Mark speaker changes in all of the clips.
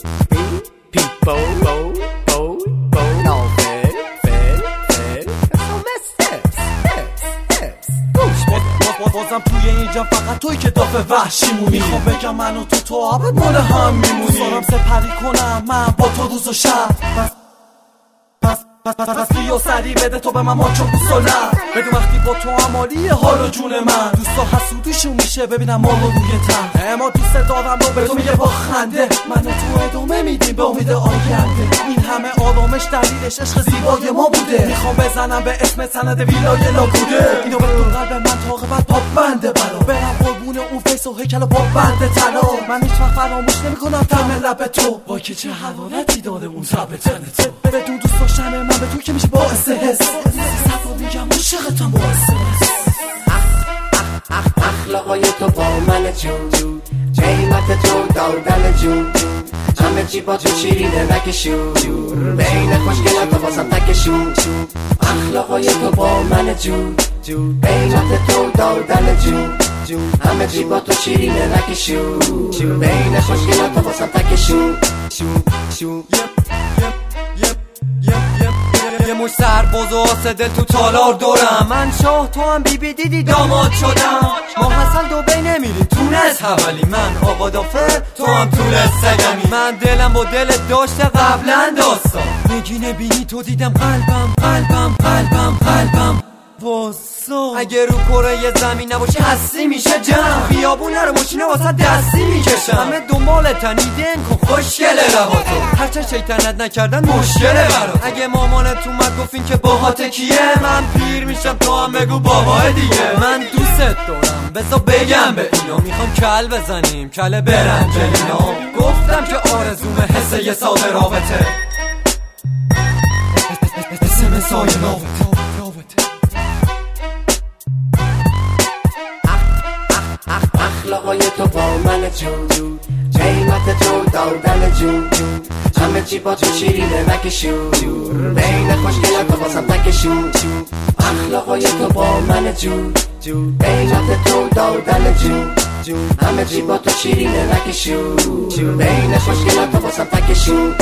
Speaker 1: بازم توی اینجا فقط توی که دافه وحشی مونی. میخوام بگم من و تو آب مال هم میمونی. دارم سپری کنم من با تو روز و شب. پس بیا سری بده تو به من ماچو بوسولم. بدون وقتی با تو عمالی حال و جون من. دوستا حسودیشون میشه ببینم ما رو روی تن. اما دوست دارم رو به تو میگه با خنده. من و تو ادامه میدیم به امید آینده. این همه آرامش دلیلش عشق زیبای ما بوده. میخوام بزنم به اسم سند ویلای لاکوده. اینو به تو قلب من تا قبل پاپ بنده برا. برم قربون اون فیس و هیکل و پاپ بنده طلا. من هیچ وقت فراموش نمیکنم طعم لب تو. وای که چه حرارتی داره اون تب تن تو. بدون دوست داشتن من به تو که میشه باعث حس. صفا میگم عاشقتم باعث حس.
Speaker 2: اخلاقای تو با من جون، قیمت تو دادن جون. همه چی با تو شیرینه نکشون. بین خوشگلت و بازم تکشون. اخلاقای تو با من جون، قیمت تو دادن جون. همه چی با تو شیرینه نکشون. بین خوشگلت و بازم تکشون.
Speaker 1: یه مش سرباز و آسه دل تو تالار دورم. من شاه تو هم بی دیدی داماد شدم. ما حسن دو بی نمیری تونست حوالی. من آقا دافر تو هم طول سگمی. من دلم با دلت داشته قبلا داستان. نگینه بینی تو دیدم قلبم واسا. اگه رو کره زمین نباشه هستی میشه جمع. خیابونه رو ماشینه واسه دستی میکشم. همه دنبالتن ایدن کن خوشگله لباتو. هرچه شیطنت نکردن مشکله برات. اگه مامانت اومد گفتین که باهات کیه. من پیر میشم تو هم بگو بابای دیگه. من دوست دارم بذار بگم به اینا. میخوام کل بزنیم کله برنجلینا. گفتم که آرزوم حس یه ساده رابطه. اسم سایه رابطه.
Speaker 2: اخلاقای تو با من جون، قیمت تو دادن جون. همه چی با تو شیرینه نکشون. بین خوشگلت و بازم تکشون. اخلاقای تو با من جون، قیمت تو دادن جون. همه چی با تو شیرینه نکشون. بین خوشگلت و بازم تکشون.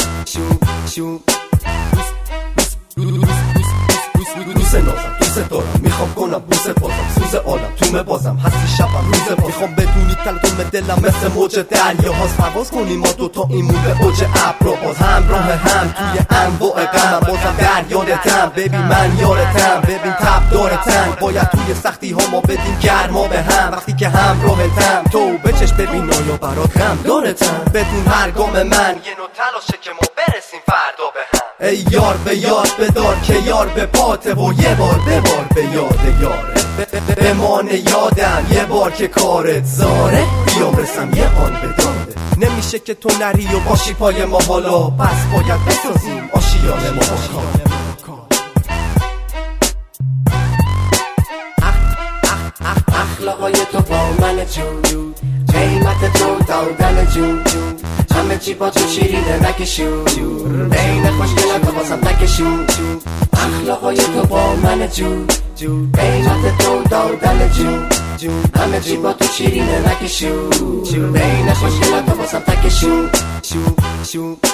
Speaker 3: دوست نازم دوست دارم. میخوام کنم بوسه بازم. سوز عالم تومه بازم هستی شبم روز با. میخوام بدونی تلقیم دلم مثل موج دریا هاست. پرواز کنیم ما دوتا ایمون به اوج ابرا. باز همراه هم توی انواع غم. بازم در یادتم ببین من یارتم. ببین تب دارتم. باید توی سختی ها ما بدیم گرما به هم. وقتی که همراهتم تو بچش ببین آیا برات غم دارتم. بدون هر گام من یه نوع تلاشه که ما برسیم فردا به هم. ای یار به یاد بدار که یار به پاته. و یه بار به یاد یاره. بمانه یادم یه بار که کارت زاره. بیام رسم یه آن بداده. نمیشه که تو نری و باشی پای ما حالا. پس باید بسازیم آشیانه ما
Speaker 2: اخلاقای تو با من جون، قیمت تو دادن جون. همه چی با تو شیرینه نکشون. بین خوشگلت و بازم تکشون. اخلاقای تو با من جون، قیمت تو دادن جون. همه چی با تو شیرینه نکشون. بین خوشگلت و بازم تکشون.